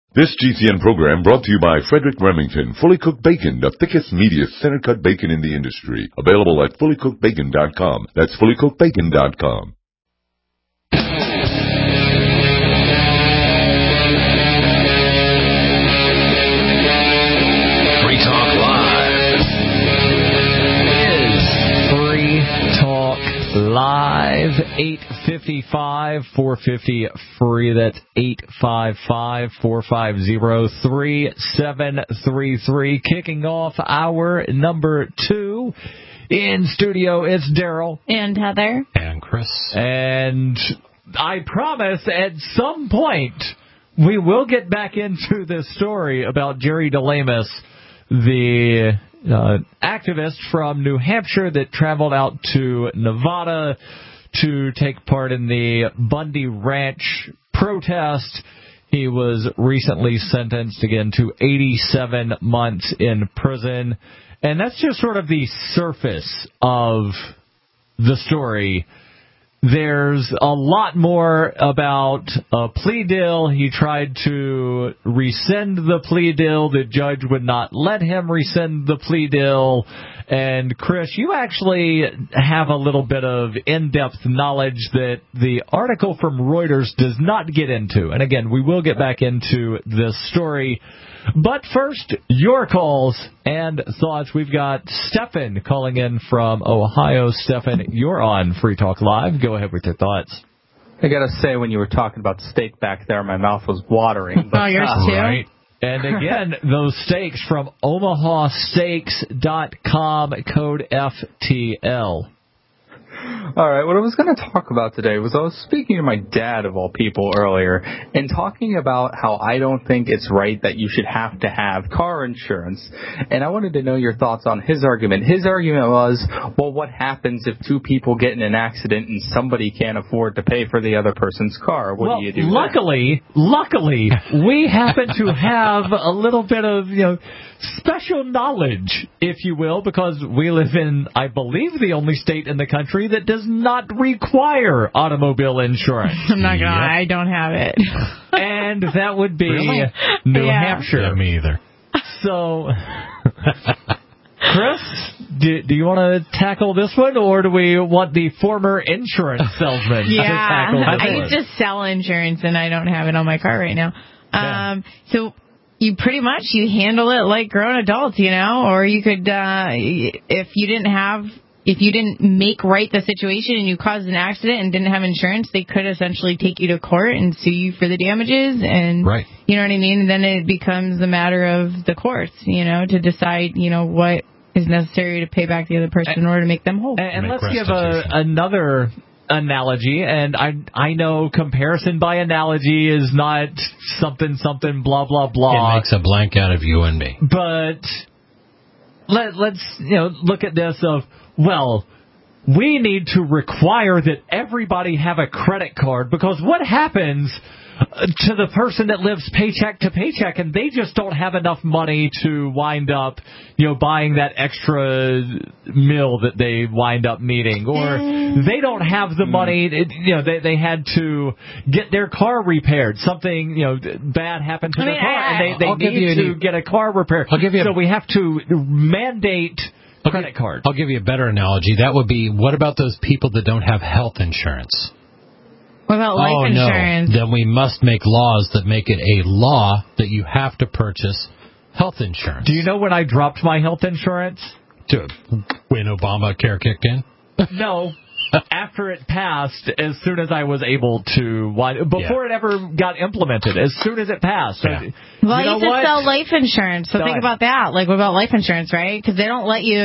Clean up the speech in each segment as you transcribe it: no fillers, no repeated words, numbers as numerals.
This GCN program brought to you by Frederick Remington. Fully cooked bacon, the thickest, meatiest, center-cut bacon in the industry. Available at fullycookedbacon.com. That's fullycookedbacon.com. Free Talk Live is Free Talk Live. 855-450-FREE. That's 855-450-3733. Kicking off hour number 2. In studio, it's Daryl. And Heather. And Chris. And I promise at some point we will get back into this story about Jerry DeLamus, the activist from New Hampshire that traveled out to Nevada to take part in the Bundy Ranch protest. He was recently sentenced again to 87 months in prison. And that's just sort of the surface of the story. There's a lot more about a plea deal. He tried to rescind the plea deal. The judge would not let him rescind the plea deal. And, Chris, you actually have a little bit of in-depth knowledge that the article from Reuters does not get into. And, again, we will get back into this story. But first, your calls and thoughts. We've got Stefan calling in from Ohio. Stefan, you're on Free Talk Live. Go ahead with your thoughts. I got to say, when you were talking about steak back there, my mouth was watering. But, yours too? Right. And again, those steaks from omahasteaks.com, code FTL. All right, what I was going to talk about today was I was speaking to my dad, of all people, earlier, and talking about how I don't think it's right that you should have to have car insurance. And I wanted to know your thoughts on his argument. His argument was, well, what happens if two people get in an accident and somebody can't afford to pay for the other person's car? What do you do? Luckily, we happen to have a little bit of, special knowledge, if you will, because we live in, I believe, the only state in the country that does not require automobile insurance. I'm not going to lie, I don't have it. And that would be New Hampshire. Yeah, me either. So, Chris, do you want to tackle this one, or do we want the former insurance salesman to tackle this one? I used to sell insurance, and I don't have it on my car right now. So you pretty much, you handle it like grown adults, or you could, if you didn't make right the situation and you caused an accident and didn't have insurance, they could essentially take you to court and sue you for the damages. And right. You know what I mean? And then it becomes a matter of the courts, to decide, what is necessary to pay back the other person in order to make them whole. And let's give another analogy, and I know comparison by analogy is not something blah blah blah. It makes a blank out of you and me. But let's look at this of, well, we need to require that everybody have a credit card, because what happens to the person that lives paycheck to paycheck and they just don't have enough money to wind up, buying that extra meal that they wind up needing, or they don't have the money, they had to get their car repaired. Something, bad happened to their car and they need to get a car repaired. So we have to mandate credit card. I'll give you a better analogy. That would be, what about those people that don't have health insurance? What about life insurance? No. Then we must make laws that make it a law that you have to purchase health insurance. Do you know when I dropped my health insurance? When Obamacare kicked in? No. After it passed, as soon as I was able to, before it ever got implemented, as soon as it passed. Yeah. Well, you should sell life insurance, so think about that. Like, what about life insurance, right? Because they don't let you,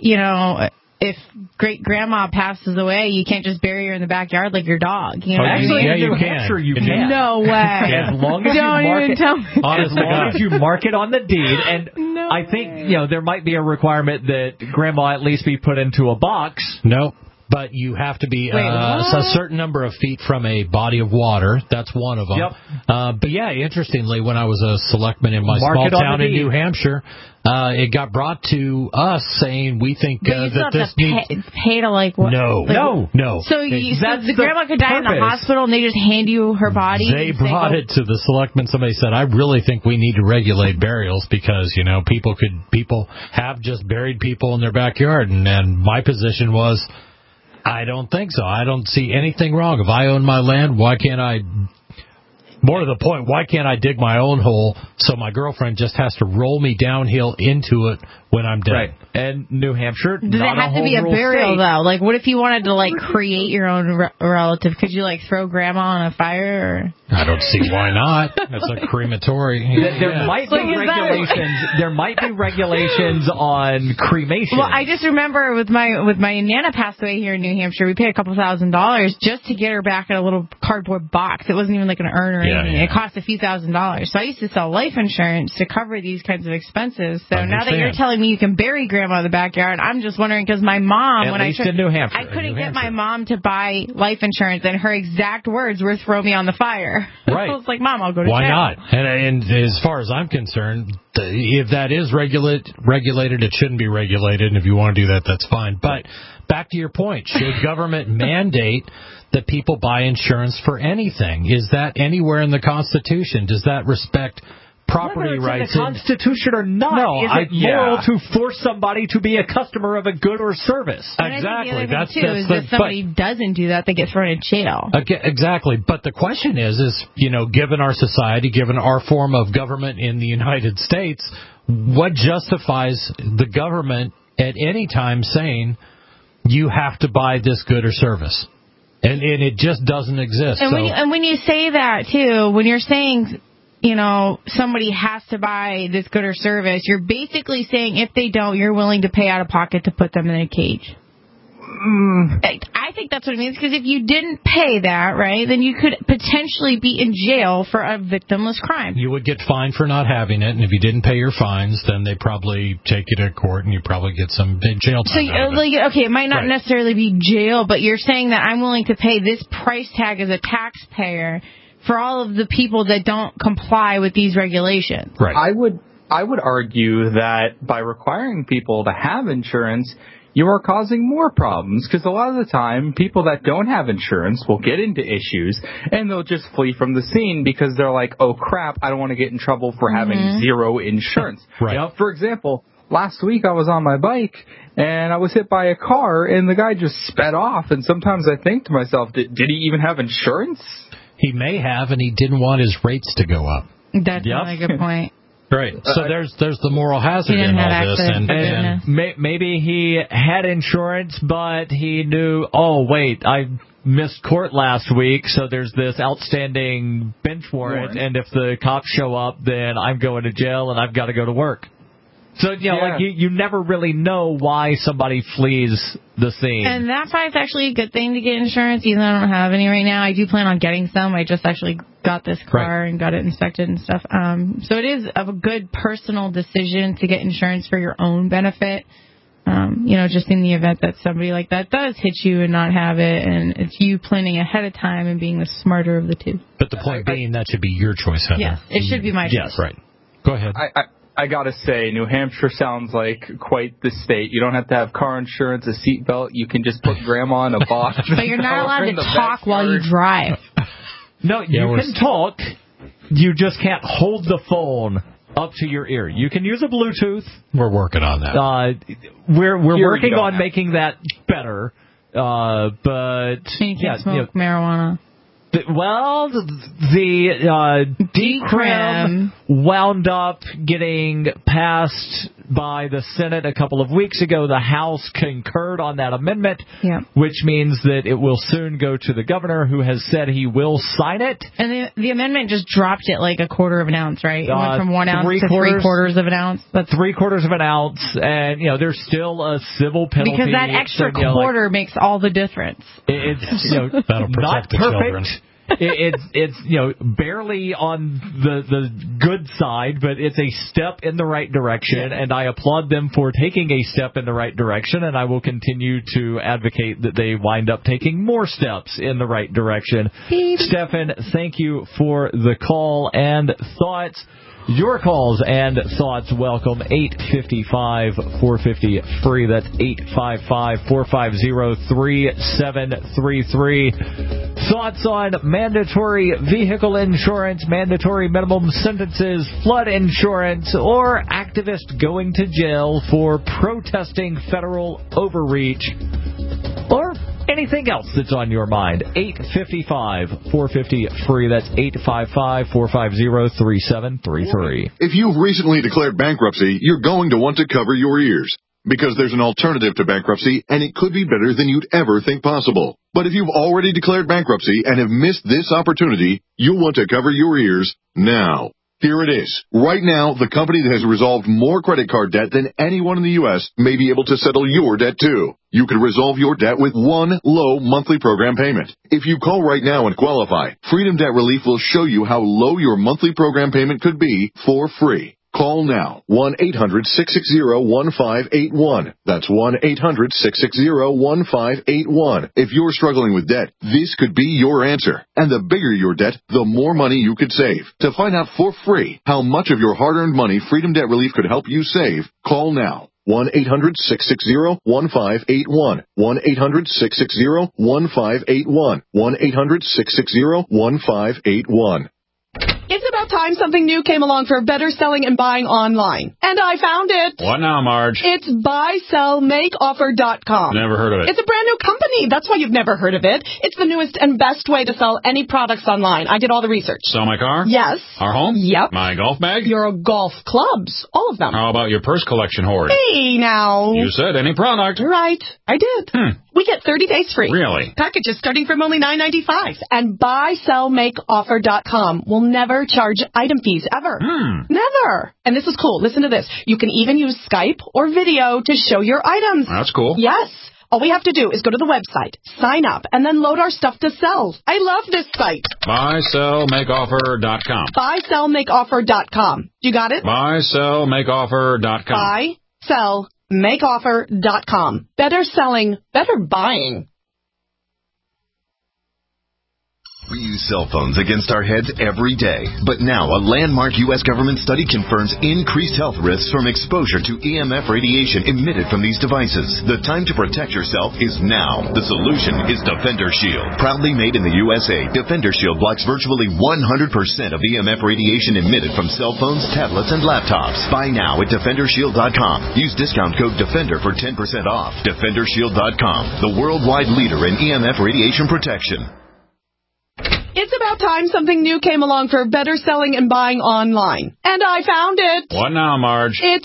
if great-grandma passes away, you can't just bury her in the backyard like your dog. Actually, yeah, you can. Sure, you can. No way. As long as Don't you mark it on the deed, and I think there might be a requirement that grandma at least be put into a box. No. But you have to be Wait, a certain number of feet from a body of water. That's one of them. Yep. But yeah, interestingly, when I was a selectman in my Mark small it on town the in deed. New Hampshire, it got brought to us saying we think But you still that this have to needs... pay to like what? No. Like, No. So, so That's the grandma could die in the purpose. hospital and they just hand you her body? They and say, brought "Go." it to the selectmen. Somebody said, I really think we need to regulate burials because, you know, people have just buried people in their backyard. And my position was, I don't think so. I don't see anything wrong. If I own my land, why can't I... More to the point, why can't I dig my own hole so my girlfriend just has to roll me downhill into it when I'm dead? Right. And New Hampshire, Does it not have to be a home rule burial, state. though? Like, what if you wanted to, like, create your own relative? Could you, like, throw grandma on a fire? Or? I don't see why not. That's a crematory. There might be Like, is that- regulations. There might be regulations on cremation. Well, I just remember with my Nana passed away here in New Hampshire, we paid a couple $1,000s just to get her back in a little cardboard box. It wasn't even like an urn or anything. yeah. It cost a few $1,000s. So I used to sell life insurance to cover these kinds of expenses. So now that you're Understand. telling me you can bury grandma in the backyard, I'm just wondering because my mom, At when least I tried, in New Hampshire. I couldn't New get my Hampshire. mom to buy life insurance, and her exact words were "throw me on the fire." Right. I was like, "Mom, I'll go to Why jail." not? And as far as I'm concerned, if that is regulated, it shouldn't be regulated. And if you want to do that, that's fine. But back to your point, should government mandate that people buy insurance for anything? Is that anywhere in the Constitution? Does that respect property Whether rights? it's in the Constitution or not, No, is it moral to force somebody to be a customer of a good or service? And I think Exactly. the other That's thing, too, is if somebody doesn't do that, they get thrown in jail. Exactly. But the question is, you know, given our society, given our form of government in the United States, what justifies the government at any time saying you have to buy this good or service? And it just doesn't exist. And when you say that, too, when you're saying, you know, somebody has to buy this good or service, you're basically saying if they don't, you're willing to pay out of pocket to put them in a cage. I think that's what it means, because if you didn't pay that, right, then you could potentially be in jail for a victimless crime. You would get fined for not having it, and if you didn't pay your fines, then they probably take you to court, and you probably get some jail time. So, out of it. like, okay, it might not Right. necessarily be jail, but you're saying that I'm willing to pay this price tag as a taxpayer for all of the people that don't comply with these regulations. Right. I would argue that by requiring people to have insurance, you are causing more problems, because a lot of the time, people that don't have insurance will get into issues and they'll just flee from the scene because they're like, oh crap, I don't want to get in trouble for having zero insurance. Right. Yep. For example, last week I was on my bike and I was hit by a car and the guy just sped off, and sometimes I think to myself, did he even have insurance? He may have, and he didn't want his rates to go up. That's a really good point. Right. So there's the moral hazard He in didn't all have this. access And, to and business. Maybe he had insurance, but he knew, oh, wait, I missed court last week, so there's this outstanding bench warrant, and if the cops show up, then I'm going to jail and I've got to go to work. So, you know, like you never really know why somebody flees the scene. And that's why it's actually a good thing to get insurance, even though I don't have any right now. I do plan on getting some. I just actually got this car and got it inspected and stuff. So it is a good personal decision to get insurance for your own benefit. You know, just in the event that somebody like that does hit you and not have it, and it's you planning ahead of time and being the smarter of the two. But the point being, that should be your choice, Heather. Yes, it should be my choice. Yes, right. Go ahead. I gotta say, New Hampshire sounds like quite the state. You don't have to have car insurance, a seatbelt. You can just put grandma in a box. But you're not allowed to talk while you drive. No, you can talk. You just can't hold the phone up to your ear. You can use a Bluetooth. We're working on that. We're working on making that better. But you can't smoke marijuana. Well, the decrim wound up getting passed by the Senate a couple of weeks ago. The House concurred on that amendment, which means that it will soon go to the governor, who has said he will sign it. And the amendment just dropped it like a quarter of an ounce, right? It went from 1 ounce to 3/4 of an ounce. That's 3/4 of an ounce, and there's still a civil penalty because that extra quarter makes all the difference. It's That'll protect not the perfect. children. it's barely on the good side, but it's a step in the right direction, and I applaud them for taking a step in the right direction, and I will continue to advocate that they wind up taking more steps in the right direction. Stefan, thank you for the call and thoughts. Your calls and thoughts welcome. 855-450-FREE. That's 855-450-3733. Thoughts on mandatory vehicle insurance, mandatory minimum sentences, flood insurance, or activists going to jail for protesting federal overreach, or anything else that's on your mind. 855-450-FREE. That's 855-450-3733. If you've recently declared bankruptcy, you're going to want to cover your ears. Because there's an alternative to bankruptcy, and it could be better than you'd ever think possible. But if you've already declared bankruptcy and have missed this opportunity, you'll want to cover your ears now. Here it is. Right now, the company that has resolved more credit card debt than anyone in the U.S. may be able to settle your debt too. You can resolve your debt with one low monthly program payment. If you call right now and qualify, Freedom Debt Relief will show you how low your monthly program payment could be for free. Call now, 1-800-660-1581. That's 1-800-660-1581. If you're struggling with debt, this could be your answer. And the bigger your debt, the more money you could save. To find out for free how much of your hard-earned money Freedom Debt Relief could help you save, call now. 1-800-660-1581. 1-800-660-1581. 1-800-660-1581. It's about time something new came along for better selling and buying online. And I found it. What now, Marge? It's buysellmakeoffer.com. Never heard of it. It's a brand new company. That's why you've never heard of it. It's the newest and best way to sell any products online. I did all the research. Sell my car? Yes. Our home? Yep. My golf bag? Your golf clubs. All of them. How about your purse collection hoard? Hey, now. You said any product. Right. I did. We get 30 days free. Really? Packages starting from only $9.95. And buysellmakeoffer.com will never charge item fees ever. Never. And this is cool. Listen to this. You can even use Skype or video to show your items. That's cool. Yes. All we have to do is go to the website, sign up, and then load our stuff to sell. I love this site. Buysellmakeoffer.com. Buysellmakeoffer.com. You got it? Buysellmakeoffer.com. Buysellmakeoffer.com. Better selling, better buying. We use cell phones against our heads every day. But now a landmark U.S. government study confirms increased health risks from exposure to EMF radiation emitted from these devices. The time to protect yourself is now. The solution is Defender Shield. Proudly made in the USA, Defender Shield blocks virtually 100% of EMF radiation emitted from cell phones, tablets, and laptops. Buy now at DefenderShield.com. Use discount code DEFENDER for 10% off. DefenderShield.com, the worldwide leader in EMF radiation protection. It's about time something new came along for better selling and buying online. And I found it. What now, Marge? It's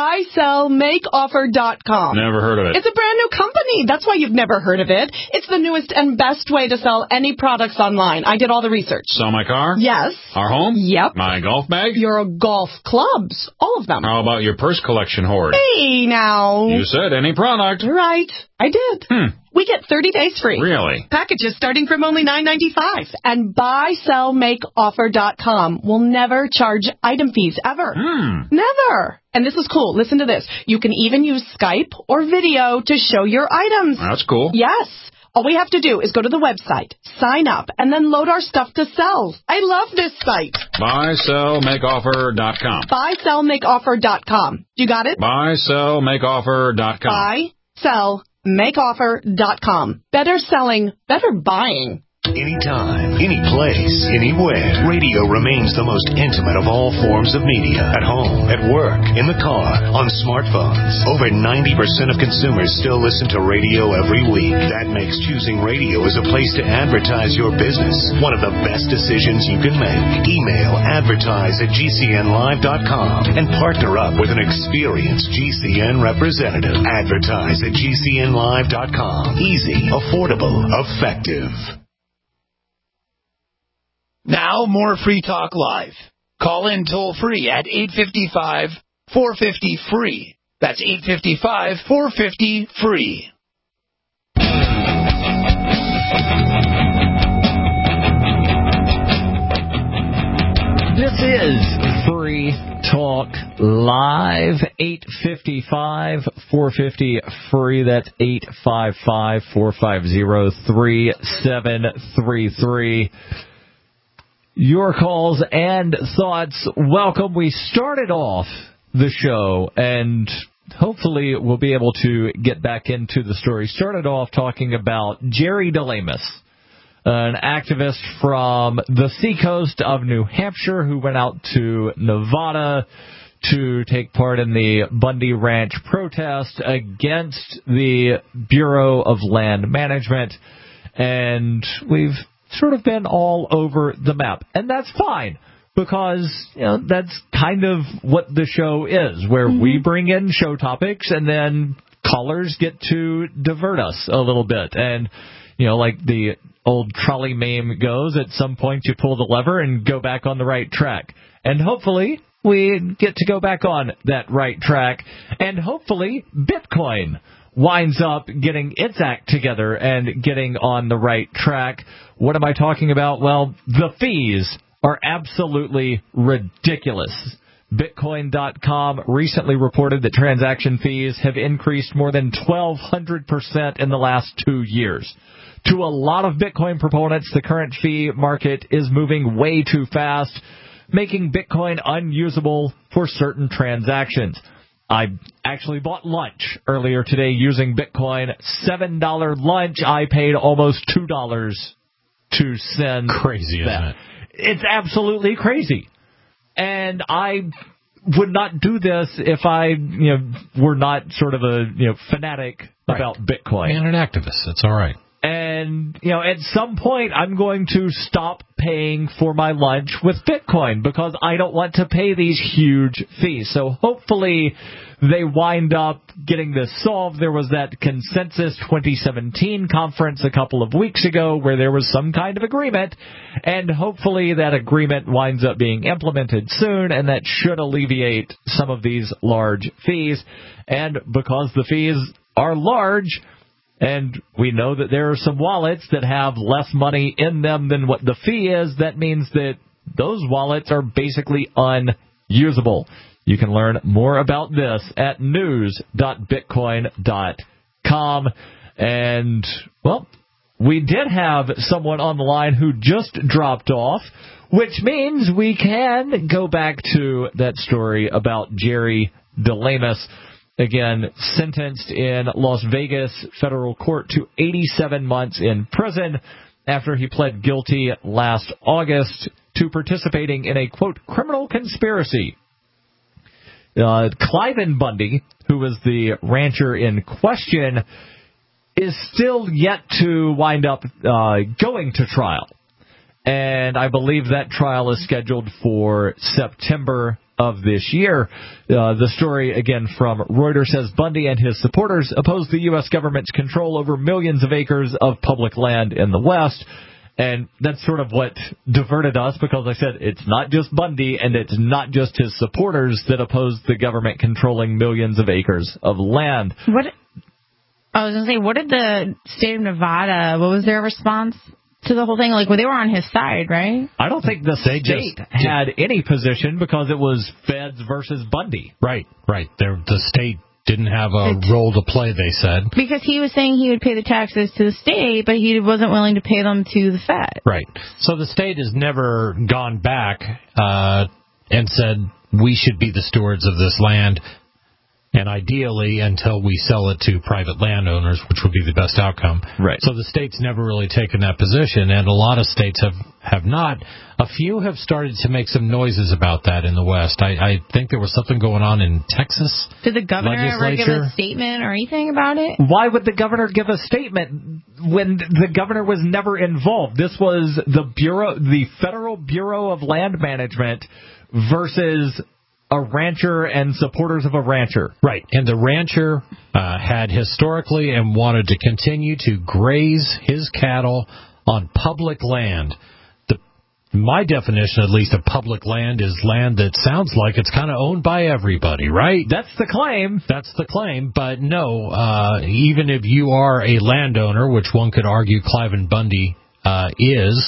buysellmakeoffer.com. Never heard of it. It's a brand new company. That's why you've never heard of it. It's the newest and best way to sell any products online. I did all the research. Sell my car? Yes. Our home? Yep. My golf bag? Your golf clubs. All of them. How about your purse collection hoard? Hey, now. You said any product. Right. I did. We get 30 days free. Really? Packages starting from only $9.95. And buysellmakeoffer.com will never charge item fees ever. Never. And this is cool. Listen to this. You can even use Skype or video to show your items. That's cool. Yes. All we have to do is go to the website, sign up, and then load our stuff to sell. I love this site. Buysellmakeoffer.com. Buysellmakeoffer.com. You got it? Buysellmakeoffer.com. Buysellmakeoffer.com. Better selling, better buying. Anytime, any place, anywhere. Radio remains the most intimate of all forms of media. At home, at work, in the car, on smartphones. Over 90% of consumers still listen to radio every week. That makes choosing radio as a place to advertise your business one of the best decisions you can make. Email advertise@gcnlive.com and partner up with an experienced GCN representative. Advertise@gcnlive.com. Easy, affordable, effective. Now, more Free Talk Live. Call in toll-free at 855-450-FREE. That's 855-450-FREE. This is Free Talk Live, 855-450-FREE. That's 855-450-3733. Your calls and thoughts, welcome. We started off the show, and hopefully we'll be able to get back into the story. Started off talking about Jerry DeLamus, an activist from the seacoast of New Hampshire who went out to Nevada to take part in the Bundy Ranch protest against the Bureau of Land Management. And we've sort of been all over the map. And that's fine, because that's kind of what the show is, where we bring in show topics and then callers get to divert us a little bit. And, like the old trolley meme goes, at some point you pull the lever and go back on the right track. And hopefully we get to go back on that right track. And hopefully Bitcoin winds up getting its act together and getting on the right track. What am I talking about? Well, the fees are absolutely ridiculous. Bitcoin.com recently reported that transaction fees have increased more than 1,200% in the last 2 years. To a lot of Bitcoin proponents, the current fee market is moving way too fast, making Bitcoin unusable for certain transactions. I actually bought lunch earlier today using Bitcoin. $7 lunch, I paid almost $2 to send. Crazy, that. isn't it? It's absolutely crazy. And I would not do this if I, were not sort of a, fanatic about Bitcoin. And an activist. It's all right. And, at some point I'm going to stop paying for my lunch with Bitcoin because I don't want to pay these huge fees. So hopefully they wind up getting this solved. There was that Consensus 2017 conference a couple of weeks ago where there was some kind of agreement, and hopefully that agreement winds up being implemented soon, and that should alleviate some of these large fees. And because the fees are large, and we know that there are some wallets that have less money in them than what the fee is, that means that those wallets are basically unusable. You can learn more about this at news.bitcoin.com. And, well, we did have someone on the line who just dropped off, which means we can go back to that story about Jerry DeLamus. Again, sentenced in Las Vegas federal court to 87 months in prison after he pled guilty last August to participating in a, quote, criminal conspiracy. Cliven Bundy, who was the rancher in question, is still yet to wind up going to trial. And I believe that trial is scheduled for September of this year. The story, again, from Reuters says Bundy and his supporters oppose the U.S. government's control over millions of acres of public land in the West. And that's sort of what diverted us, because I said it's not just Bundy and it's not just his supporters that oppose the government controlling millions of acres of land. What did the state of Nevada, what was their response to the whole thing? Like, well, they were on his side, right? I don't think the state had any position because it was feds versus Bundy. Right. The state didn't have a role to play, they said. Because he was saying he would pay the taxes to the state, but he wasn't willing to pay them to the Fed. Right. So the state has never gone back and said, we should be the stewards of this land, and ideally until we sell it to private landowners, which would be the best outcome. Right. So the state's never really taken that position, and a lot of states have not. A few have started to make some noises about that in the West. I think there was something going on in Texas. Did the governor ever give a statement or anything about it? Why would the governor give a statement when the governor was never involved? This was the Federal Bureau of Land Management versus a rancher and supporters of a rancher. Right. And the rancher had historically and wanted to continue to graze his cattle on public land. My definition, at least, of public land is land that sounds like it's kind of owned by everybody, right? That's the claim. That's the claim. But no, even if you are a landowner, which one could argue Cliven Bundy is,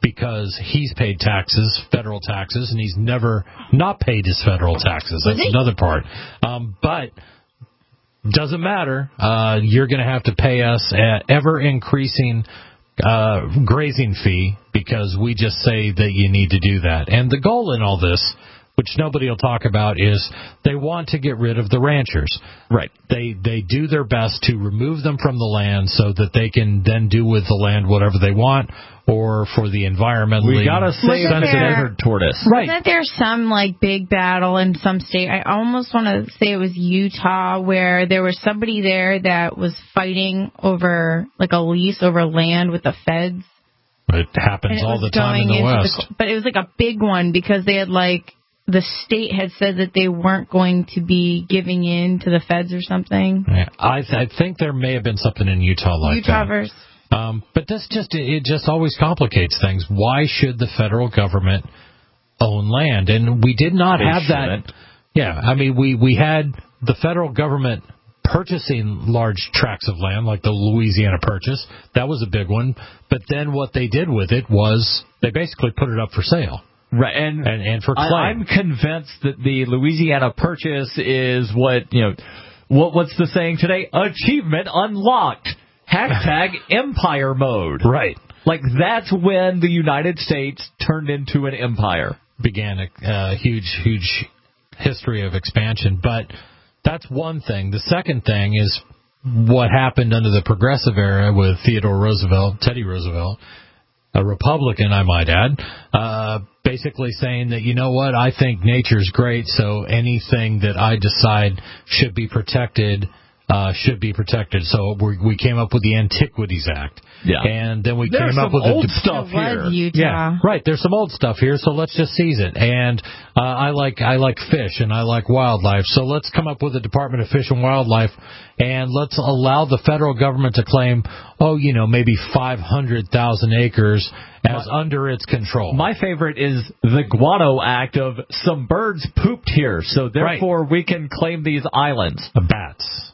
because he's paid taxes, federal taxes, and he's never not paid his federal taxes. That's another part. But doesn't matter. You're going to have to pay us an ever-increasing grazing fee because we just say that you need to do that. And the goal in all this, which nobody will talk about, is they want to get rid of the ranchers. Right. They do their best to remove them from the land so that they can then do with the land whatever they want, or for the environmentally we gotta save the endangered tortoise. Right. Wasn't there some like big battle in some state? I almost want to say it was Utah, where there was somebody there that was fighting over like a lease over land with the feds. It happens all the time in the West. But it was like a big one because they had like the state had said that they weren't going to be giving in to the feds or something. Yeah, I think there may have been something in Utah like that. Versus. But it just always complicates things. Why should the federal government own land? And we did not have that. Yeah, I mean, we had the federal government purchasing large tracts of land, like the Louisiana Purchase. That was a big one. But then what they did with it was they basically put it up for sale. Right, and for claim. I'm convinced that the Louisiana Purchase is what's the saying today? Achievement unlocked. Hashtag empire mode. Right. Like that's when the United States turned into an empire. Began a huge history of expansion. But that's one thing. The second thing is what happened under the progressive era with Teddy Roosevelt, a Republican, I might add, basically saying that, you know what, I think nature's great, so anything that I decide should be protected. So we came up with the Antiquities Act. Yeah. And then there's came up with old stuff here. Utah. Yeah, right. There's some old stuff here, so let's just seize it. And I like fish and I like wildlife, so let's come up with a Department of Fish and Wildlife, and let's allow the federal government to claim, maybe 500,000 acres as under its control. My favorite is the Guano Act of some birds pooped here, so therefore we can claim these islands. Bats.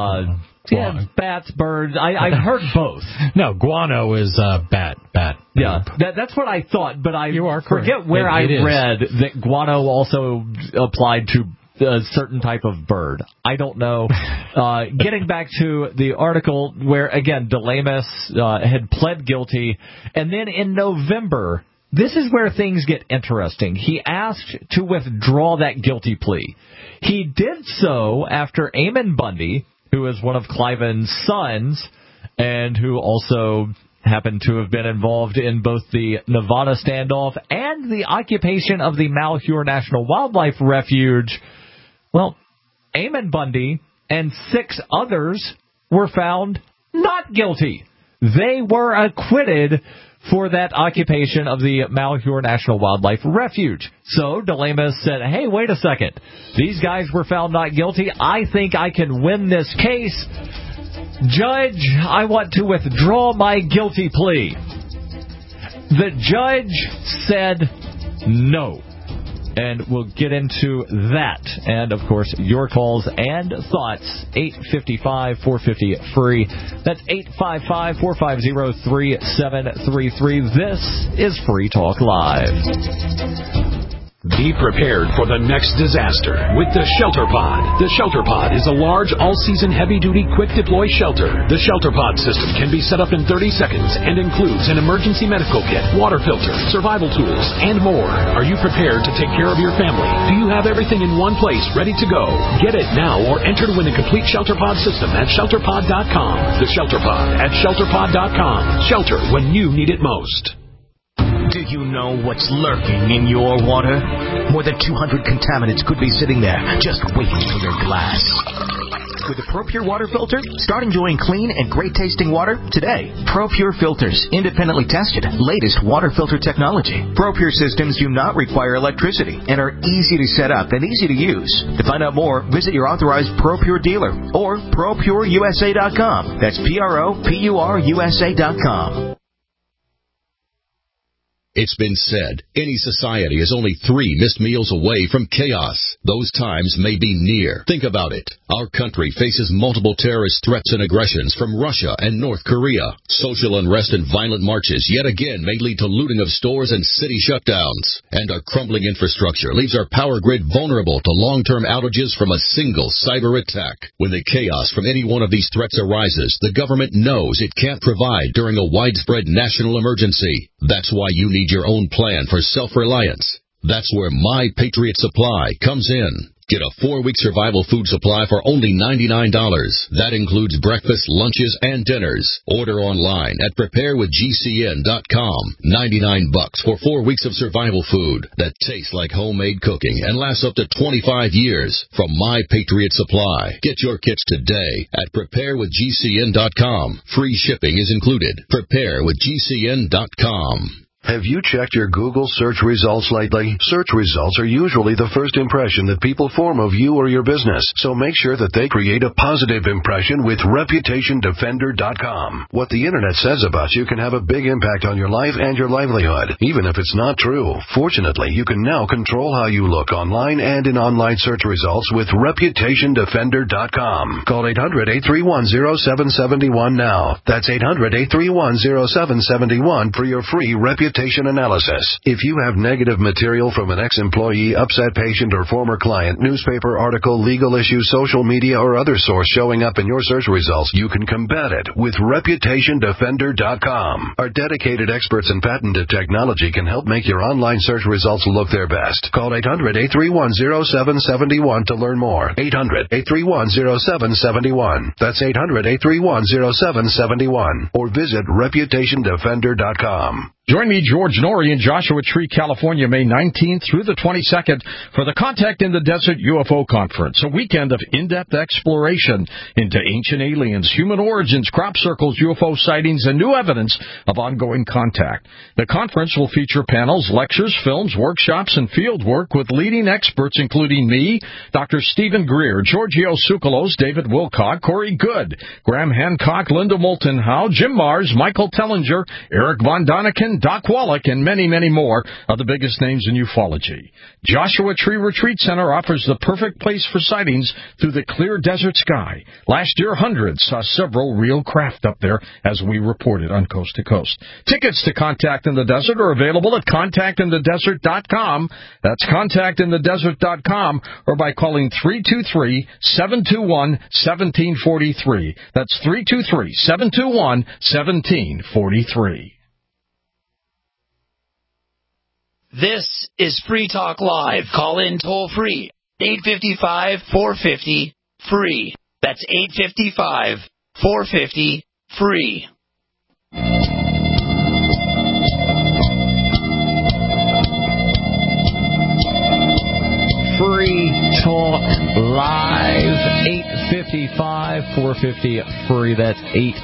Bats, birds. I've heard both. No, guano is bat. Yeah, that's what I thought, but I forget where I read that guano also applied to a certain type of bird. I don't know. Getting back to the article where, again, DeLamus had pled guilty, and then in November, this is where things get interesting. He asked to withdraw that guilty plea. He did so after Eamon Bundy, who is one of Cliven's sons, and who also happened to have been involved in both the Nevada standoff and the occupation of the Malheur National Wildlife Refuge. Well, Eamon Bundy and 6 others were found not guilty. They were acquitted for that occupation of the Malheur National Wildlife Refuge. So DeLamus said, hey, wait a second. These guys were found not guilty. I think I can win this case. Judge, I want to withdraw my guilty plea. The judge said no. And we'll get into that. And, of course, your calls and thoughts. 855-450-FREE. That's 855-450-3733. This is Free Talk Live. Be prepared for the next disaster with the Shelter Pod. The Shelter Pod is a large, all-season, heavy-duty, quick-deploy shelter. The Shelter Pod system can be set up in 30 seconds and includes an emergency medical kit, water filter, survival tools, and more. Are you prepared to take care of your family? Do you have everything in one place ready to go? Get it now or enter to win a complete Shelter Pod system at ShelterPod.com. The Shelter Pod at ShelterPod.com. Shelter when you need it most. Do you know what's lurking in your water? More than 200 contaminants could be sitting there, just waiting for your glass. With the ProPure water filter, start enjoying clean and great-tasting water today. ProPure filters, independently tested, latest water filter technology. ProPure systems do not require electricity and are easy to set up and easy to use. To find out more, visit your authorized ProPure dealer or ProPureUSA.com. That's ProPureUSA.com. It's been said, any society is only 3 missed meals away from chaos. Those times may be near. Think about it. Our country faces multiple terrorist threats and aggressions from Russia and North Korea. Social unrest and violent marches yet again may lead to looting of stores and city shutdowns. And our crumbling infrastructure leaves our power grid vulnerable to long-term outages from a single cyber attack. When the chaos from any one of these threats arises, the government knows it can't provide during a widespread national emergency. That's why you need your own plan for self-reliance. That's where My Patriot Supply comes in. Get a 4-week survival food supply for only $99. That includes breakfast, lunches, and dinners. Order online at preparewithgcn.com. $99 for 4 weeks of survival food that tastes like homemade cooking and lasts up to 25 years from My Patriot Supply. Get your kits today at preparewithgcn.com. Free shipping is included. Preparewithgcn.com. Have you checked your Google search results lately? Search results are usually the first impression that people form of you or your business, so make sure that they create a positive impression with ReputationDefender.com. What the Internet says about you can have a big impact on your life and your livelihood, even if it's not true. Fortunately, you can now control how you look online and in online search results with ReputationDefender.com. Call 800-831-0771 now. That's 800-831-0771 for your free reputation analysis. If you have negative material from an ex-employee, upset patient, or former client, newspaper article, legal issue, social media, or other source showing up in your search results, you can combat it with ReputationDefender.com. Our dedicated experts in patented technology can help make your online search results look their best. Call 800-831-0771 to learn more. 800-831-0771. That's 800-831-0771. Or visit ReputationDefender.com. Join me, George Norrie, in Joshua Tree, California, May 19th through the 22nd for the Contact in the Desert UFO Conference, a weekend of in-depth exploration into ancient aliens, human origins, crop circles, UFO sightings, and new evidence of ongoing contact. The conference will feature panels, lectures, films, workshops, and field work with leading experts including me, Dr. Stephen Greer, Giorgio Tsoukalos, David Wilcock, Corey Good, Graham Hancock, Linda Moulton Howe, Jim Mars, Michael Tellinger, Eric Von Daniken, Doc Wallach, and many, many more of the biggest names in ufology. Joshua Tree Retreat Center offers the perfect place for sightings through the clear desert sky. Last year, hundreds saw several real craft up there, as we reported on Coast to Coast. Tickets to Contact in the Desert are available at contactinthedesert.com. That's contactinthedesert.com, or by calling 323-721-1743. That's 323-721-1743. This is Free Talk Live. Call in toll free. 855-450-FREE. That's 855-450-FREE. Free Talk Live, 855-450-FREE. That's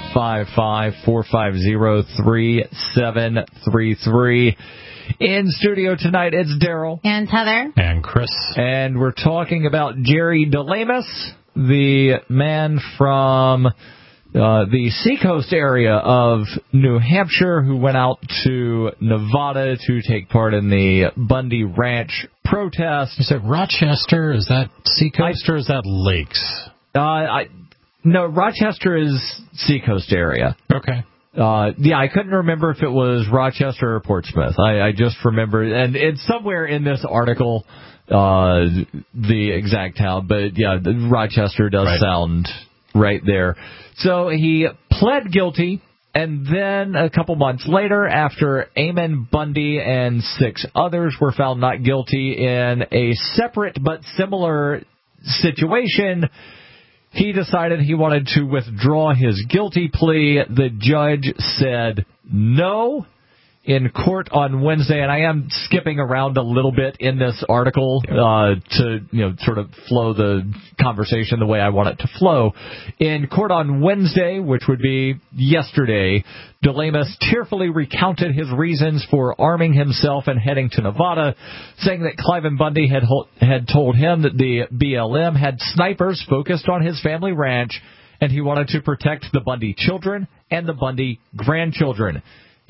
855-450-3733. In studio tonight, it's Daryl. And Heather. And Chris. And we're talking about Jerry DeLamus, the man from the Seacoast area of New Hampshire who went out to Nevada to take part in the Bundy Ranch protest. Is it Rochester? Is that Seacoast or is that Lakes? No, Rochester is Seacoast area. Okay. Yeah, I couldn't remember if it was Rochester or Portsmouth. I just remember, and it's somewhere in this article, the exact town, but yeah, Rochester does sound right there. So he pled guilty, and then a couple months later, after Eamon Bundy and 6 others were found not guilty in a separate but similar situation, he decided he wanted to withdraw his guilty plea. The judge said no in court on Wednesday, and I am skipping around a little bit in this article to sort of flow the conversation the way I want it to flow. In court on Wednesday, which would be yesterday, DeLamus tearfully recounted his reasons for arming himself and heading to Nevada, saying that Cliven Bundy had told him that the BLM had snipers focused on his family ranch, and he wanted to protect the Bundy children and the Bundy grandchildren.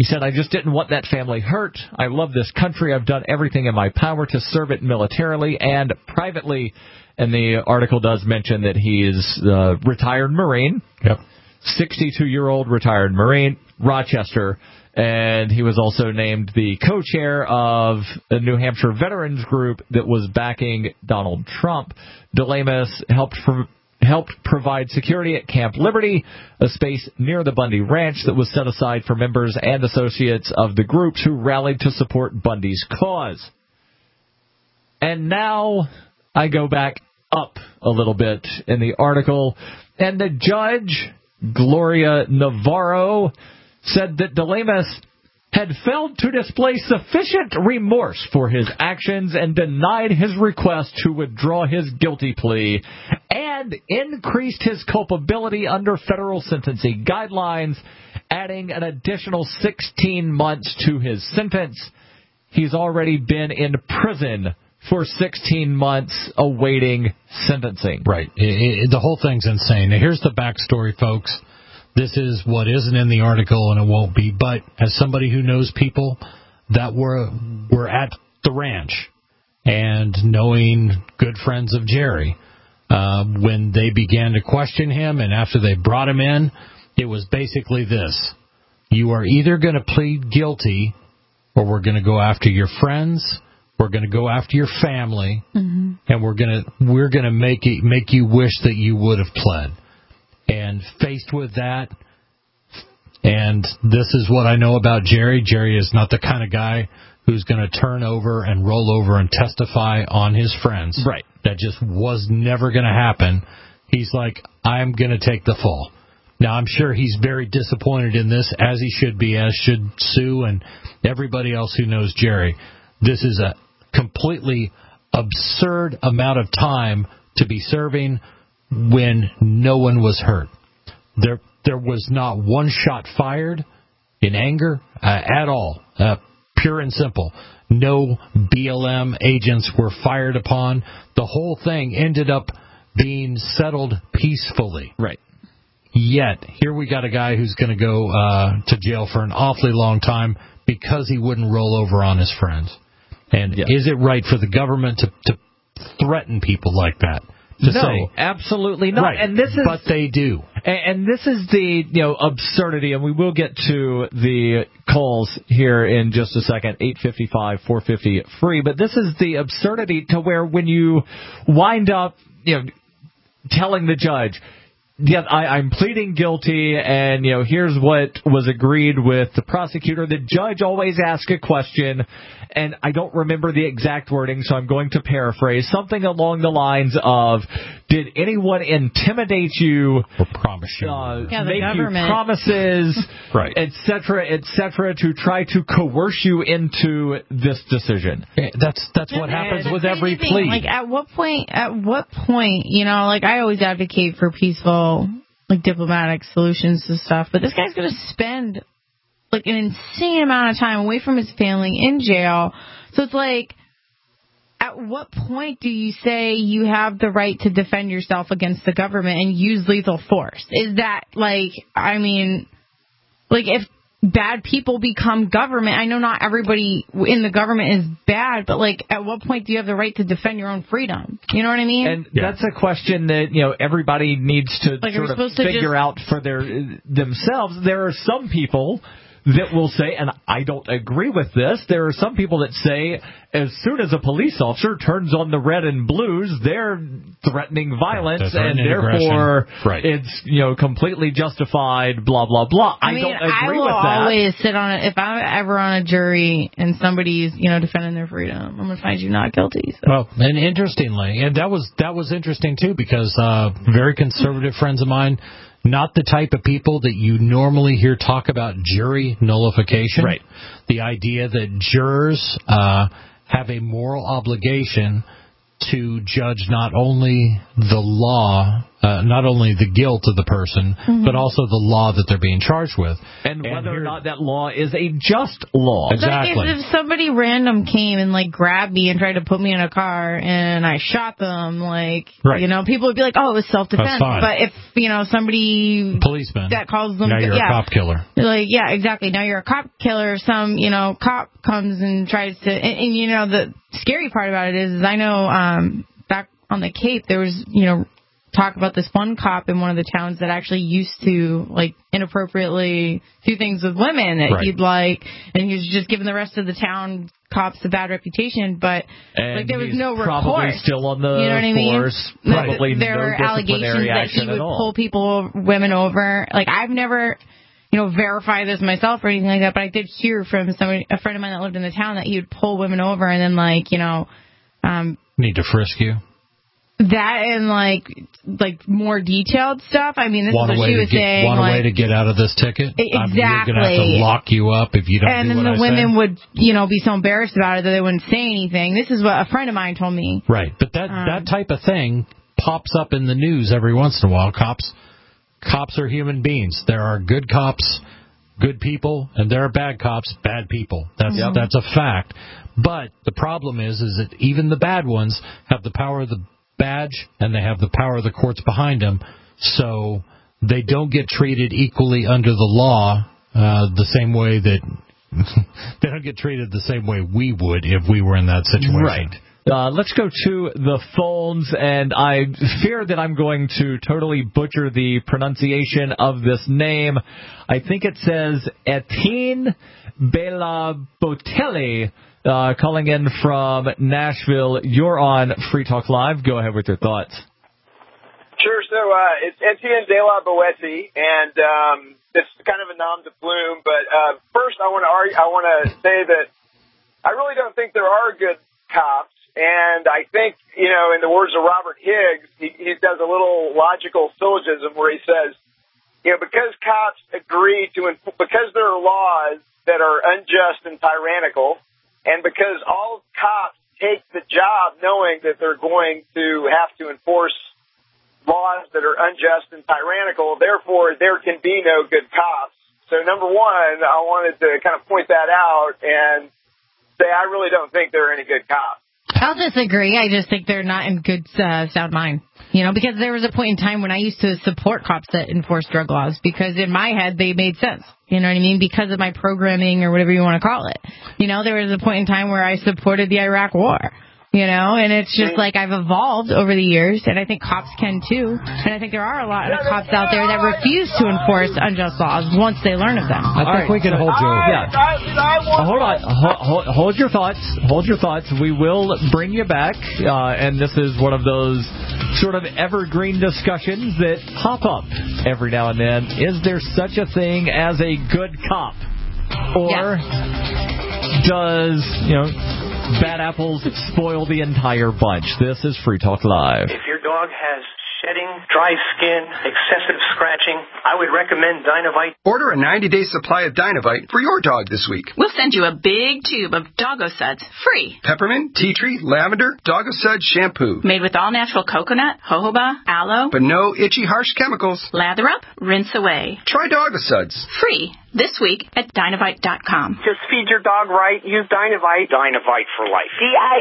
He said, I just didn't want that family hurt. I love this country. I've done everything in my power to serve it militarily and privately. And the article does mention that he is a retired Marine. Yep. 62-year-old retired Marine, Rochester. And he was also named the co-chair of the New Hampshire Veterans Group that was backing Donald Trump. DeLamus helped provide security at Camp Liberty, a space near the Bundy Ranch that was set aside for members and associates of the groups who rallied to support Bundy's cause. And now I go back up a little bit in the article, and the judge, Gloria Navarro, said that DeLamus had failed to display sufficient remorse for his actions and denied his request to withdraw his guilty plea and increased his culpability under federal sentencing guidelines, adding an additional 16 months to his sentence. He's already been in prison for 16 months awaiting sentencing. Right. The whole thing's insane. Now, here's the backstory, folks. This is what isn't in the article, and it won't be. But as somebody who knows people that were at the ranch and knowing good friends of Jerry, when they began to question him and after they brought him in, it was basically this. You are either going to plead guilty or we're going to go after your friends, we're going to go after your family, and we're going to make you wish that you would have pled. And faced with that, and this is what I know about Jerry. Jerry is not the kind of guy who's going to turn over and roll over and testify on his friends. Right. That just was never going to happen. He's like, I'm going to take the fall. Now, I'm sure he's very disappointed in this, as he should be, as should Sue and everybody else who knows Jerry. This is a completely absurd amount of time to be serving when no one was hurt. There was not one shot fired in anger at all. Pure and simple. No BLM agents were fired upon. The whole thing ended up being settled peacefully. Right. Yet, here we got a guy who's going to go to jail for an awfully long time because he wouldn't roll over on his friends. And is it right for the government to threaten people like that? No, absolutely not. Right, and this is, but they do. And this is the absurdity, and we will get to the calls here in just a second, 855-450 free. But this is the absurdity to where when you wind up telling the judge, I'm pleading guilty, and here's what was agreed with the prosecutor. The judge always asks a question, and I don't remember the exact wording, so I'm going to paraphrase something along the lines of, "Did anyone intimidate you or promise you, make you promises, right, etc., to try to coerce you into this decision?" That's what happens with every plea. Like at what point? I always advocate for peaceful, diplomatic solutions to stuff, but this guy's going to spend an insane amount of time away from his family in jail. So it's at what point do you say you have the right to defend yourself against the government and use lethal force? Is that if bad people become government, I know not everybody in the government is bad, but at what point do you have the right to defend your own freedom? You know what I mean? And that's a question that everybody needs to sort of figure out for themselves. There are some people that will say, and I don't agree with this, there are some people that say as soon as a police officer turns on the red and blues, they're threatening violence, and therefore it's completely justified, blah, blah, blah. I don't agree with that. I will always sit on it. If I'm ever on a jury and somebody's defending their freedom, I'm going to find you not guilty. So. Well, and interestingly, and that was interesting too, because very conservative friends of mine, not the type of people that you normally hear talk about jury nullification. Right. The idea that jurors have a moral obligation to judge not only the law not only the guilt of the person, but also the law that they're being charged with. And whether or not that law is a just law. Exactly. Like if somebody random came and like grabbed me and tried to put me in a car and I shot them, like, you know, people would be like, oh, it was self-defense. But if, you know, somebody... Policeman. That calls them... Now you're a cop killer. Like, yeah, exactly. Now you're a cop killer. Some, you know, cop comes and tries to... And you know, the scary part about it is I know back on the Cape, there was, you know, talk about this one cop in one of the towns that actually used to, like, inappropriately do things with women that he'd like, and he was just giving the rest of the town cops a bad reputation, but like there was no report. Probably still on the you know what I mean? force. Probably there were allegations that he would pull women over. Like, I've never, you know, verified this myself or anything like that, but I did hear from a friend of mine that lived in the town that he would pull women over and then, like, you know, need to frisk you. That and like more detailed stuff. I mean, this is what she was saying. Want a way to get out of this ticket? Exactly. You're going to have to lock you up if you don't do what I say. And then the women would, you know, be so embarrassed about it that they wouldn't say anything. This is what a friend of mine told me. Right, but that type of thing pops up in the news every once in a while. Cops are human beings. There are good cops, good people, and there are bad cops, bad people. That's a fact. But the problem is that even the bad ones have the power of the badge, and they have the power of the courts behind them, so they don't get treated equally under the law the same way that they don't get treated the same way we would if we were in that situation. Right. Let's go to the phones, and I fear that I'm going to totally butcher the pronunciation of this name. I think it says Etienne Bela Botelli. Calling in from Nashville. You're on Free Talk Live. Go ahead with your thoughts. Sure. So it's Etienne de la Boetie, and it's kind of a nom de plume. But first, I want to say that I really don't think there are good cops, and I think, you know, in the words of Robert Higgs, he does a little logical syllogism where he says, you know, because cops agree because there are laws that are unjust and tyrannical. And because all cops take the job knowing that they're going to have to enforce laws that are unjust and tyrannical, therefore there can be no good cops. So number one, I wanted to kind of point that out and say I really don't think there are any good cops. I'll disagree. I just think they're not in good sound mind. You know, because there was a point in time when I used to support cops that enforce drug laws because in my head they made sense. You know what I mean? Because of my programming or whatever you want to call it. You know, there was a point in time where I supported the Iraq War. You know, and it's just like I've evolved over the years, and I think cops can too. And I think there are a lot of cops out there that refuse to enforce unjust laws once they learn of them. I think we can hold you. Yeah. Hold on. Hold your thoughts. Hold your thoughts. We will bring you back, and this is one of those sort of evergreen discussions that pop up every now and then. Is there such a thing as a good cop? Or does, you know, bad apples spoil the entire bunch? This is Free Talk Live. If your dog has shedding, dry skin, excessive scratching, I would recommend Dynovite. Order a 90-day supply of Dynovite for your dog this week. We'll send you a big tube of Doggo Suds free. Peppermint, tea tree, lavender, Doggo Suds shampoo. Made with all-natural coconut, jojoba, aloe. But no itchy, harsh chemicals. Lather up, rinse away. Try Doggo Suds. Free this week at Dynovite.com. Just feed your dog right. Use Dynovite. Dynovite for life.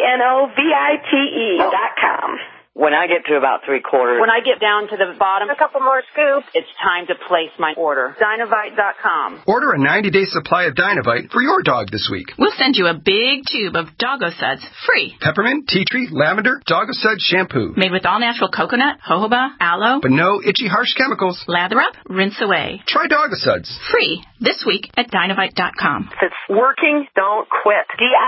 DINOVITE.com. When I get to about 3/4, when I get down to the bottom, a couple more scoops, it's time to place my order. Dynovite.com. Order a 90-day supply of Dynovite for your dog this week. We'll send you a big tube of Doggo Suds free. Peppermint, tea tree, lavender, Doggo Suds shampoo. Made with all-natural coconut, jojoba, aloe. But no itchy, harsh chemicals. Lather up, rinse away. Try Doggo Suds. Free this week at Dynovite.com. If it's working, don't quit.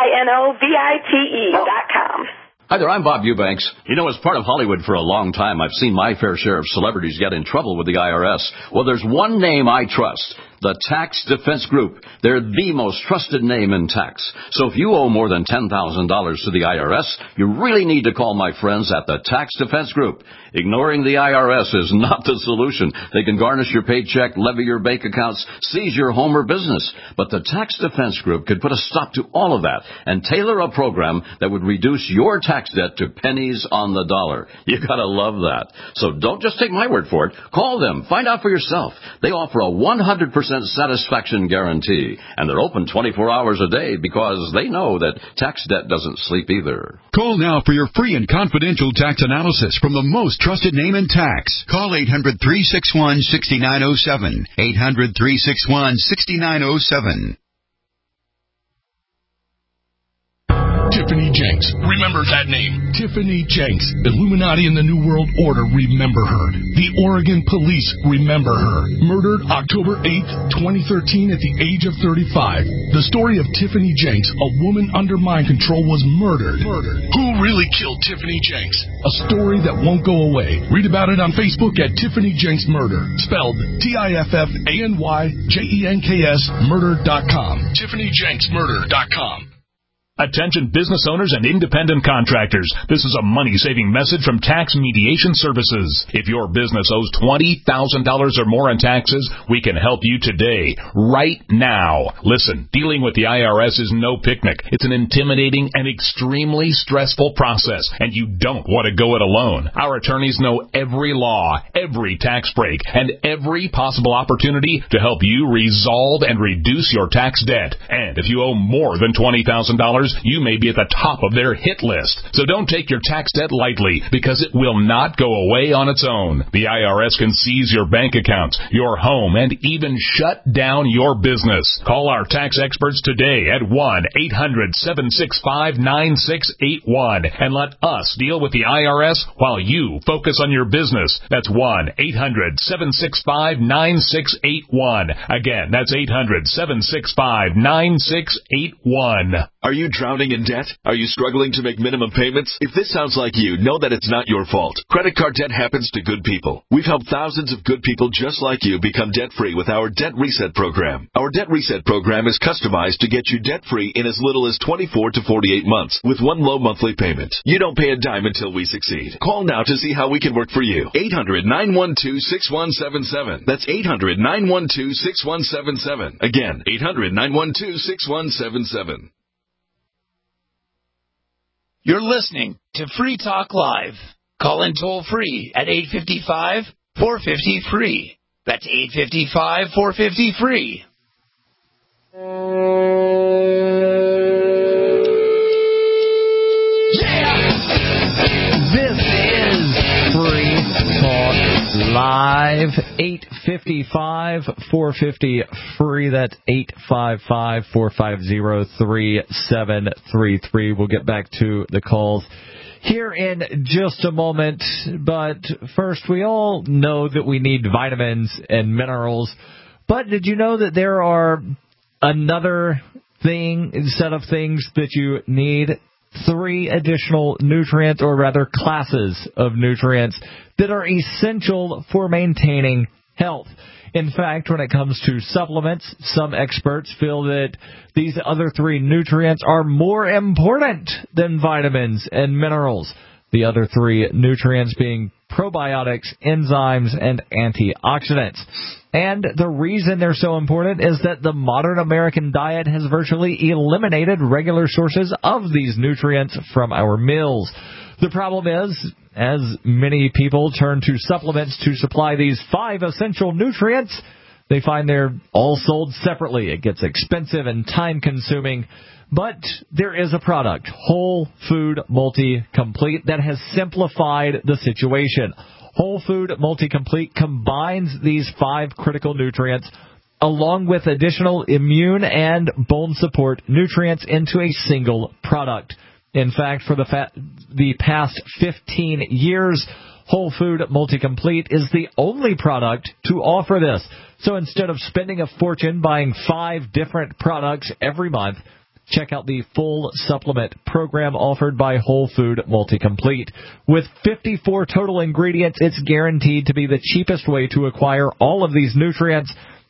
DINOVITE.com. Hi there, I'm Bob Eubanks. You know, as part of Hollywood for a long time, I've seen my fair share of celebrities get in trouble with the IRS. Well, there's one name I trust. The Tax Defense Group. They're the most trusted name in tax. So if you owe more than $10,000 to the IRS, you really need to call my friends at the Tax Defense Group. Ignoring the IRS is not the solution. They can garnish your paycheck, levy your bank accounts, seize your home or business. But the Tax Defense Group could put a stop to all of that and tailor a program that would reduce your tax debt to pennies on the dollar. You gotta love that. So don't just take my word for it. Call them. Find out for yourself. They offer a 100% satisfaction guarantee, and they're open 24 hours a day because they know that tax debt doesn't sleep either. Call now for your free and confidential tax analysis from the most trusted name in tax. Call 800-361-6907. 800-361-6907. Tiffany Jenks. Remember that name. Tiffany Jenks. Illuminati in the New World Order. Remember her. The Oregon Police. Remember her. Murdered October 8th, 2013 at the age of 35. The story of Tiffany Jenks, a woman under mind control, was murdered. Who really killed Tiffany Jenks? A story that won't go away. Read about it on Facebook at Tiffany Jenks Murder. Spelled TIFFANYJENKS Murder.com. TiffanyJenksMurder.com. Attention business owners and independent contractors. This is a money-saving message from Tax Mediation Services. If your business owes $20,000 or more in taxes, we can help you today, right now. Listen, dealing with the IRS is no picnic. It's an intimidating and extremely stressful process, and you don't want to go it alone. Our attorneys know every law, every tax break, and every possible opportunity to help you resolve and reduce your tax debt. And if you owe more than $20,000, you may be at the top of their hit list. So don't take your tax debt lightly, because it will not go away on its own. The IRS can seize your bank accounts, your home, and even shut down your business. Call our tax experts today at 1-800-765-9681 and let us deal with the IRS while you focus on your business. That's 1-800-765-9681. Again, that's 800-765-9681. Are you drowning in debt? Are you struggling to make minimum payments? If this sounds like you, know that it's not your fault. Credit card debt happens to good people. We've helped thousands of good people just like you become debt-free with our Debt Reset program. Our Debt Reset program is customized to get you debt-free in as little as 24 to 48 months with one low monthly payment. You don't pay a dime until we succeed. Call now to see how we can work for you. 800-912-6177. That's 800-912-6177. Again, 800-912-6177. You're listening to Free Talk Live. Call in toll free at 855-450-FREE. That's 855-450-FREE. This is Free Talk Live. 855-450-FREE. That's 855-450-3733. We'll get back to the calls here in just a moment. But first, we all know that we need vitamins and minerals. But did you know that there are another set of things that you need? 3 additional nutrients, or rather classes of nutrients, that are essential for maintaining health. In fact, when it comes to supplements, some experts feel that these other 3 nutrients are more important than vitamins and minerals. The other 3 nutrients being probiotics, enzymes, and antioxidants. And the reason they're so important is that the modern American diet has virtually eliminated regular sources of these nutrients from our meals. The problem is, as many people turn to supplements to supply these 5 essential nutrients, they find they're all sold separately. It gets expensive and time-consuming. But there is a product, Whole Food Multi-Complete, that has simplified the situation. Whole Food Multi-Complete combines these 5 critical nutrients along with additional immune and bone support nutrients into a single product. In fact, for the past 15 years, Whole Food Multi-Complete is the only product to offer this. So instead of spending a fortune buying 5 different products every month, check out the full supplement program offered by Whole Food Multi-Complete. With 54 total ingredients, it's guaranteed to be the cheapest way to acquire all of these nutrients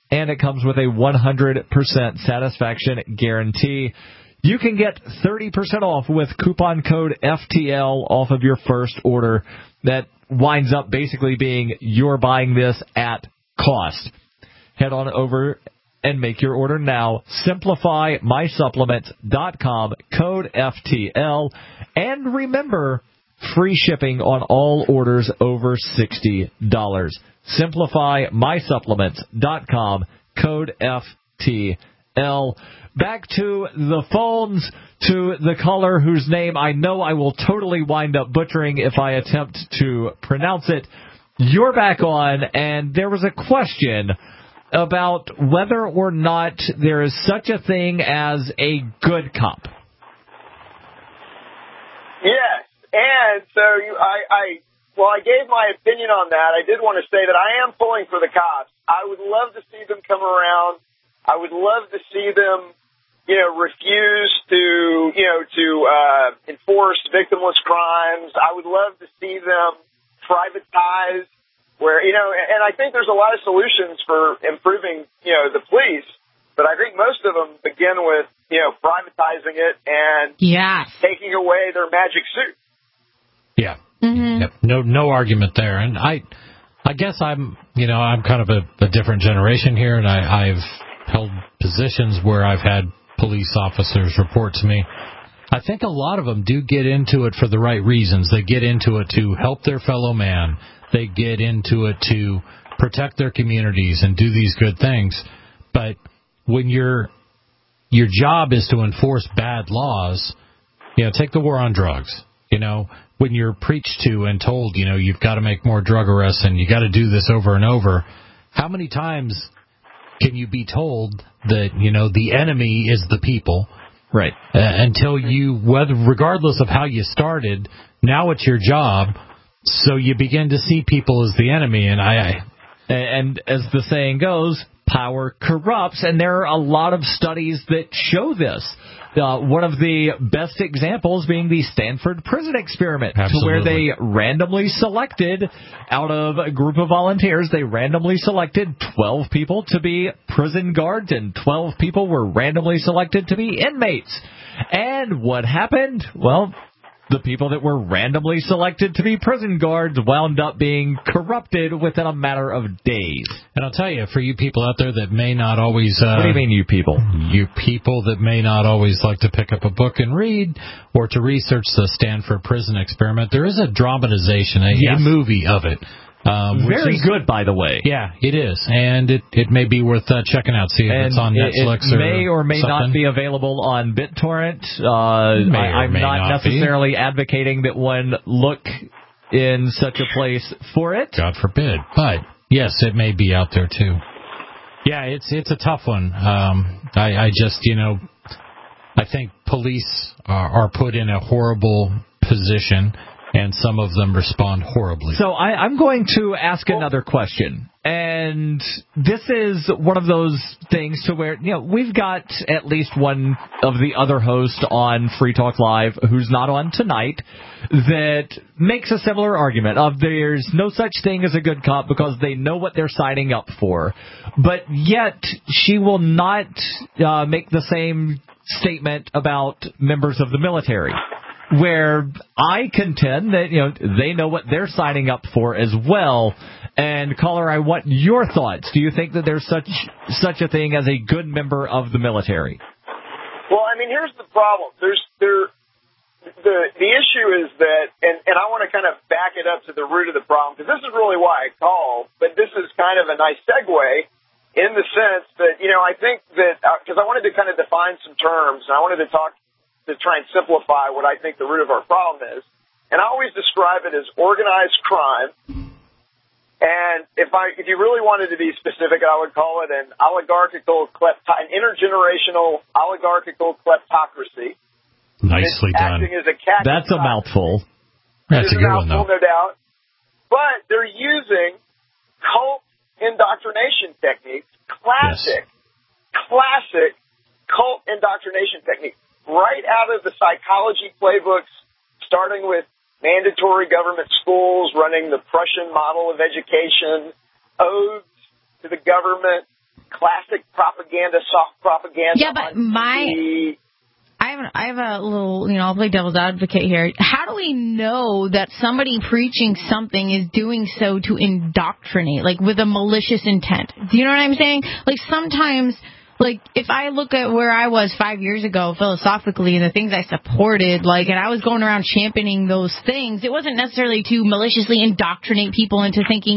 and it comes with a 100% satisfaction guarantee. You can get 30% off with coupon code FTL off of your first order. That winds up basically being you're buying this at cost. Head on over and make your order now. SimplifyMySupplements.com, code FTL. And remember, free shipping on all orders over $60. SimplifyMySupplements.com, code FTL. Back to the phones, to the caller whose name I know I will totally wind up butchering if I attempt to pronounce it. You're back on, and there was a question about whether or not there is such a thing as a good cop. Yes, and so I gave my opinion on that. I did want to say that I am pulling for the cops. I would love to see them come around. I would love to see them, refuse to enforce victimless crimes. I would love to see them privatize where, and I think there's a lot of solutions for improving, the police, but I think most of them begin with, privatizing it and taking away their magic suit. Yeah. Mm-hmm. Yep. No argument there. And I guess I'm kind of a different generation here, and I've held positions where I've had police officers report to me. I think a lot of them do get into it for the right reasons. They get into it to help their fellow man. They get into it to protect their communities and do these good things. But when your job is to enforce bad laws, take the war on drugs. When you're preached to and told, you've got to make more drug arrests and you got to do this over and over, how many times can you be told that, the enemy is the people? Right. Until regardless of how you started, now it's your job, so you begin to see people as the enemy. And as the saying goes, power corrupts, and there are a lot of studies that show this. One of the best examples being the Stanford prison experiment, where they randomly selected, out of a group of volunteers, they randomly selected 12 people to be prison guards, and 12 people were randomly selected to be inmates. And what happened? Well, the people that were randomly selected to be prison guards wound up being corrupted within a matter of days. And I'll tell you, for you people out there that may not always... what do you mean, you people? You people that may not always like to pick up a book and read or to research the Stanford prison experiment, there is a dramatization, a movie of it. Very good, by the way. Yeah, it is. And it may be worth checking out, see if it's on Netflix it may or may something. not be available on BitTorrent. I'm not necessarily advocating that one look in such a place for it. God forbid. But, yes, it may be out there, too. Yeah, it's a tough one. I just, I think police are put in a horrible position, and some of them respond horribly. So I'm going to ask another question. And this is one of those things to where, we've got at least one of the other hosts on Free Talk Live who's not on tonight that makes a similar argument of there's no such thing as a good cop because they know what they're signing up for. But yet she will not make the same statement about members of the military, where I contend that, they know what they're signing up for as well. And, caller, I want your thoughts. Do you think that there's such a thing as a good member of the military? Well, here's the problem. The issue is that, and I want to kind of back it up to the root of the problem, because this is really why I called, but this is kind of a nice segue in the sense that, I think that, because I wanted to kind of define some terms, and I wanted to try and simplify what I think the root of our problem is. And I always describe it as organized crime. And if you really wanted to be specific, I would call it an intergenerational oligarchical kleptocracy. Nicely done. That's a mouthful. That's a good one, though. No doubt. But they're using cult indoctrination techniques, classic cult indoctrination techniques, right out of the psychology playbooks, starting with mandatory government schools, running the Prussian model of education, odes to the government, classic propaganda, soft propaganda. Yeah, but I have a little, I'll play devil's advocate here. How do we know that somebody preaching something is doing so to indoctrinate, like with a malicious intent? Do you know what I'm saying? Like sometimes, like if I look at where I was 5 years ago philosophically and the things I supported, like, and I was going around championing those things, it wasn't necessarily to maliciously indoctrinate people into thinking,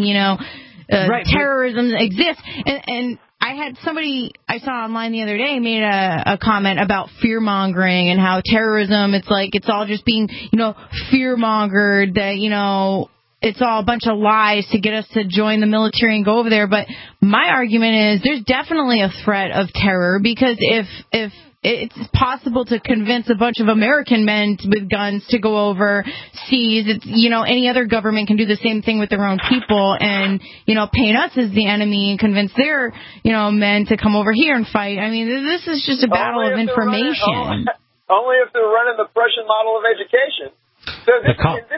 terrorism exists. And I had somebody I saw online the other day made a comment about fear-mongering and how terrorism, it's all just being, fear-mongered, that, it's all a bunch of lies to get us to join the military and go over there. But my argument is there's definitely a threat of terror, because if it's possible to convince a bunch of American men with guns to go overseas, any other government can do the same thing with their own people and, paint us as the enemy and convince their, men to come over here and fight. I mean, this is just a battle of information. Only if they're running the Prussian model of education. So this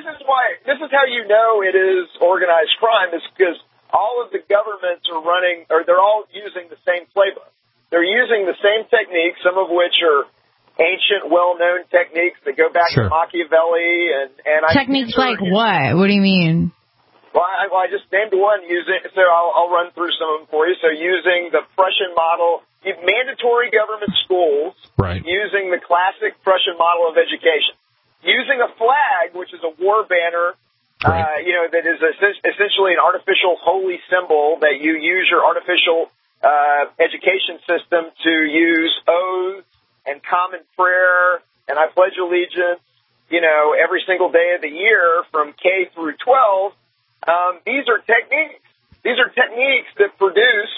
is how you know it is organized crime, is because all of the governments are running, or they're all using the same playbook. They're using the same techniques, some of which are ancient, well-known techniques that go back to Machiavelli and techniques like what? What do you mean? Well, I just named one so I'll run through some of them for you. So using the Prussian model, mandatory government schools, using the classic Prussian model of education. Using a flag, which is a war banner, that is essentially an artificial holy symbol that you use your artificial education system to use oaths and common prayer and I pledge allegiance, every single day of the year from K through 12. These are techniques. These are techniques that produce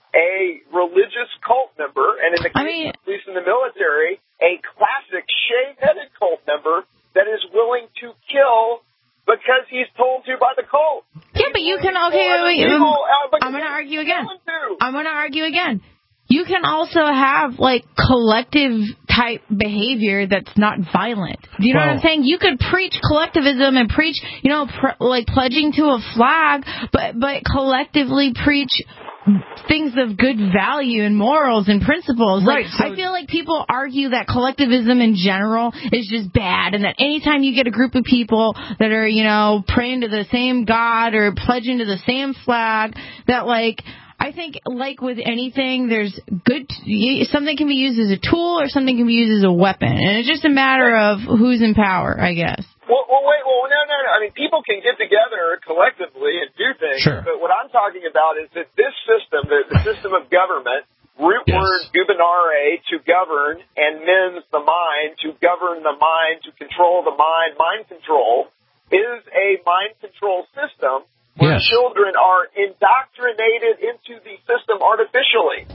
a religious cult member, and in the case, at least in the military, a classic shave-headed cult member that is willing to kill because he's told to by the cult. Yeah, but you can, wait. I'm going to argue again. You can also have, collective type behavior that's not violent. Do you know what I'm saying? You could preach collectivism and preach, pledging to a flag, but collectively preach things of good value and morals and principles. I feel like people argue that collectivism in general is just bad, and that anytime you get a group of people that are, praying to the same God or pledging to the same flag, that, I think, with anything, there's something can be used as a tool or something can be used as a weapon. And it's just a matter of who's in power, I guess. Well, wait. Well, no. I mean, people can get together collectively and do things. Sure. But what I'm talking about is that this system, the system of government, root word gubernare, to govern, and mens, the mind, to govern the mind, to control the mind control, is a mind control system where children are indoctrinated into the system artificially.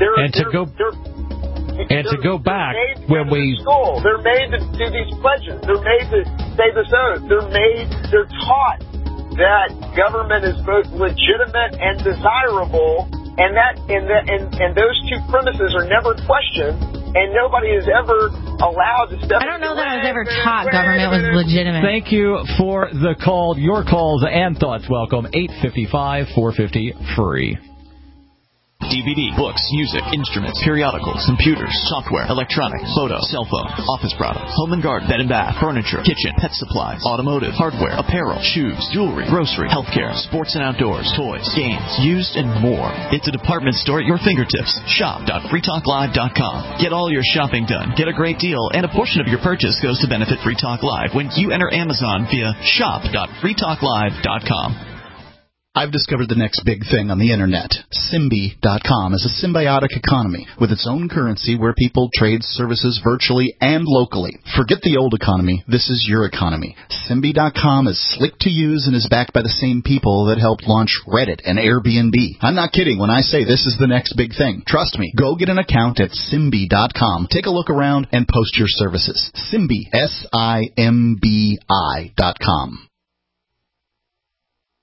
To go back, when they're made to do these pledges. They're made to say this oath. They're taught that government is both legitimate and desirable, and those two premises are never questioned, and nobody is ever allowed to step. I don't know that I was ever taught government was legitimate. Thank you for the call. Your calls and thoughts welcome. 855-450-FREE. DVD, books, music, instruments, periodicals, computers, software, electronics, photo, cell phone, office products, home and garden, bed and bath, furniture, kitchen, pet supplies, automotive, hardware, apparel, shoes, jewelry, grocery, healthcare, sports and outdoors, toys, games, used, and more. It's a department store at your fingertips. Shop.freetalklive.com. Get all your shopping done, get a great deal, and a portion of your purchase goes to benefit Free Talk Live when you enter Amazon via shop.freetalklive.com. I've discovered the next big thing on the internet. Symbi.com is a symbiotic economy with its own currency where people trade services virtually and locally. Forget the old economy. This is your economy. Symbi.com is slick to use and is backed by the same people that helped launch Reddit and Airbnb. I'm not kidding when I say this is the next big thing. Trust me. Go get an account at Symbi.com. Take a look around and post your services. Symbi, SIMBI.com.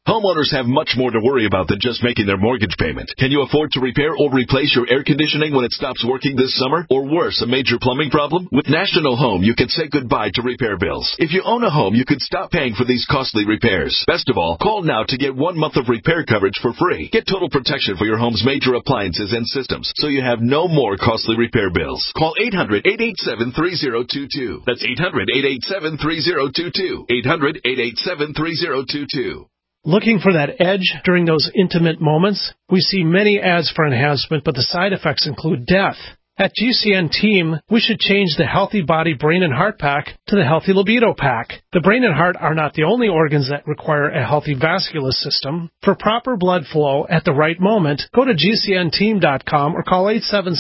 Homeowners have much more to worry about than just making their mortgage payment. Can you afford to repair or replace your air conditioning when it stops working this summer? Or worse, a major plumbing problem? With National Home, you can say goodbye to repair bills. If you own a home, you could stop paying for these costly repairs. Best of all, call now to get 1 month of repair coverage for free. Get total protection for your home's major appliances and systems, so you have no more costly repair bills. Call 800-887-3022. That's 800-887-3022. 800-887-3022. Looking for that edge during those intimate moments? We see many ads for enhancement, but the side effects include death. At GCN Team, we should change the Healthy Body Brain and Heart Pack to the Healthy Libido Pack. The brain and heart are not the only organs that require a healthy vascular system. For proper blood flow at the right moment, go to GCNteam.com or call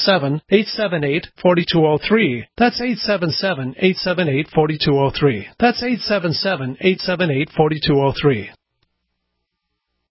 877-878-4203. That's 877-878-4203. That's 877-878-4203.